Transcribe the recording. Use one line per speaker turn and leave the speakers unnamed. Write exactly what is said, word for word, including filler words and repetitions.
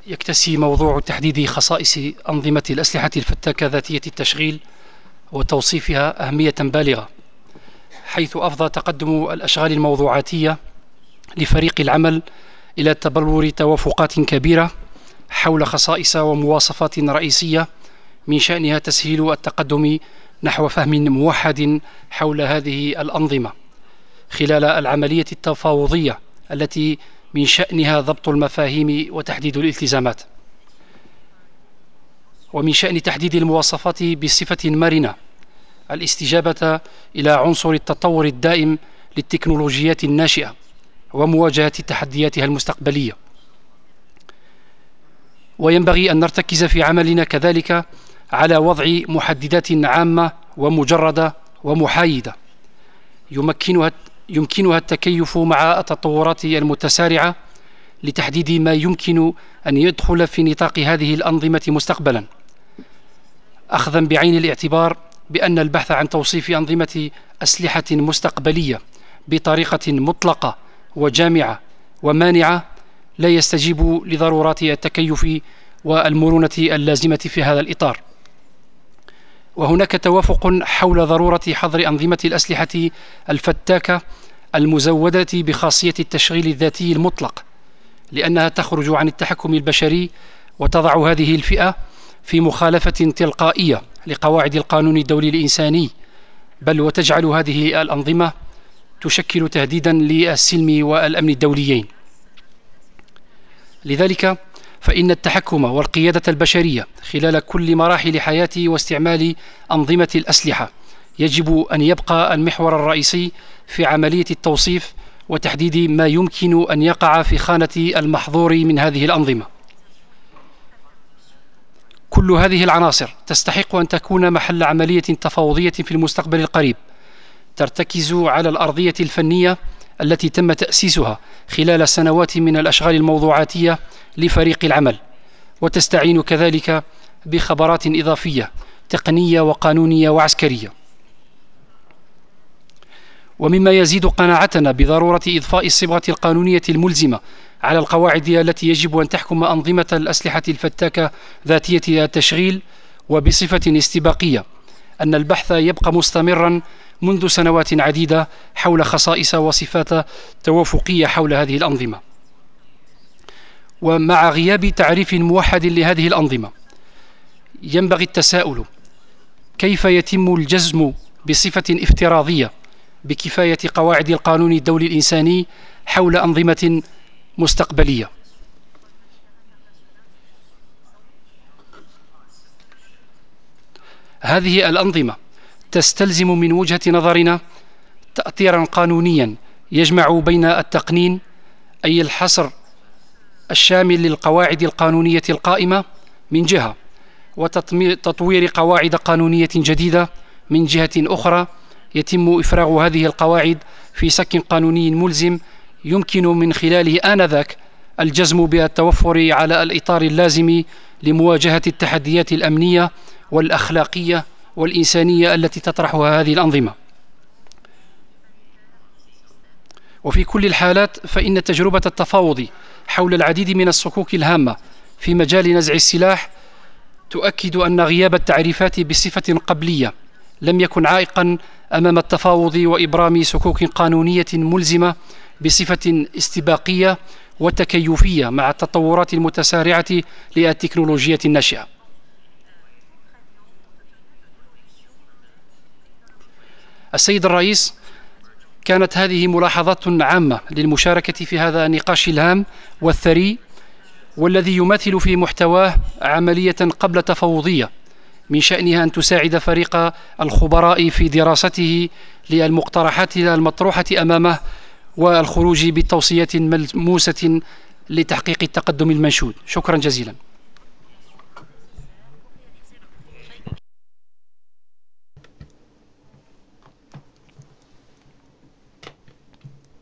يكتسي موضوع تحديد خصائص أنظمة الأسلحة الفتاكة ذاتية التشغيل وتوصيفها أهمية بالغة، حيث أفضى تقدم الأشغال الموضوعاتية لفريق العمل إلى تبلور توافقات كبيرة حول خصائص ومواصفات رئيسية من شأنها تسهيل التقدم نحو فهم موحد حول هذه الأنظمة خلال العملية التفاوضية التي من شأنها ضبط المفاهيم وتحديد الالتزامات، ومن شأن تحديد المواصفات بصفة مرنة الاستجابة إلى عنصر التطور الدائم للتكنولوجيات الناشئة ومواجهة تحدياتها المستقبلية. وينبغي أن نرتكز في عملنا كذلك على وضع محددات عامة ومجردة ومحايدة يمكنها يمكنها التكيف مع التطورات المتسارعة لتحديد ما يمكن أن يدخل في نطاق هذه الأنظمة مستقبلا، أخذا بعين الاعتبار بأن البحث عن توصيف أنظمة أسلحة مستقبلية بطريقة مطلقة وجامعة ومانعة لا يستجيب لضرورات التكيف والمرونة اللازمة في هذا الإطار. وهناك توافق حول ضرورة حظر أنظمة الأسلحة الفتاكة المزودة بخاصية التشغيل الذاتي المطلق، لأنها تخرج عن التحكم البشري وتضع هذه الفئة في مخالفة تلقائية لقواعد القانون الدولي الإنساني، بل وتجعل هذه الأنظمة تشكل تهديدا للسلم والأمن الدوليين. لذلك فإن التحكم والقيادة البشرية خلال كل مراحل حياة واستعمال أنظمة الأسلحة يجب أن يبقى المحور الرئيسي في عملية التوصيف وتحديد ما يمكن أن يقع في خانة المحظور من هذه الأنظمة. كل هذه العناصر تستحق أن تكون محل عملية تفاوضية في المستقبل القريب ترتكز على الأرضية الفنية التي تم تأسيسها خلال سنوات من الأشغال الموضوعاتية لفريق العمل، وتستعين كذلك بخبرات إضافية تقنية وقانونية وعسكرية. ومما يزيد قناعتنا بضرورة إضفاء الصبغة القانونية الملزمة على القواعد التي يجب أن تحكم أنظمة الأسلحة الفتاكة ذاتية التشغيل وبصفة استباقية أن البحث يبقى مستمرا منذ سنوات عديدة حول خصائص وصفات توافقية حول هذه الأنظمة. ومع غياب تعريف موحد لهذه الأنظمة ينبغي التساؤل: كيف يتم الجزم بصفة افتراضية بكفاية قواعد القانون الدولي الإنساني حول أنظمة مستقبلية؟ هذه الأنظمة تستلزم من وجهة نظرنا تأطيرا قانونيا يجمع بين التقنين، أي الحصر الشامل للقواعد القانونية القائمة من جهة، وتطوير قواعد قانونية جديدة من جهة أخرى، يتم إفراغ هذه القواعد في سك قانوني ملزم يمكن من خلاله آنذاك الجزم بالتوفر على الإطار اللازم لمواجهة التحديات الأمنية والأخلاقية والإنسانية التي تطرحها هذه الأنظمة. وفي كل الحالات فإن تجربة التفاوض حول العديد من الصكوك الهامة في مجال نزع السلاح تؤكد أن غياب التعريفات بصفة قبلية لم يكن عائقا أمام التفاوض وإبرام صكوك قانونية ملزمة بصفة استباقية وتكيفية مع التطورات المتسارعة للتكنولوجيا الناشئة. السيد الرئيس، كانت هذه ملاحظات عامة للمشاركة في هذا النقاش الهام والثري، والذي يمثل في محتواه عملية قبل تفاوضية من شأنها أن تساعد فريق الخبراء في دراسته للمقترحات المطروحة أمامه والخروج بتوصيات ملموسة لتحقيق التقدم المنشود. شكرا جزيلا.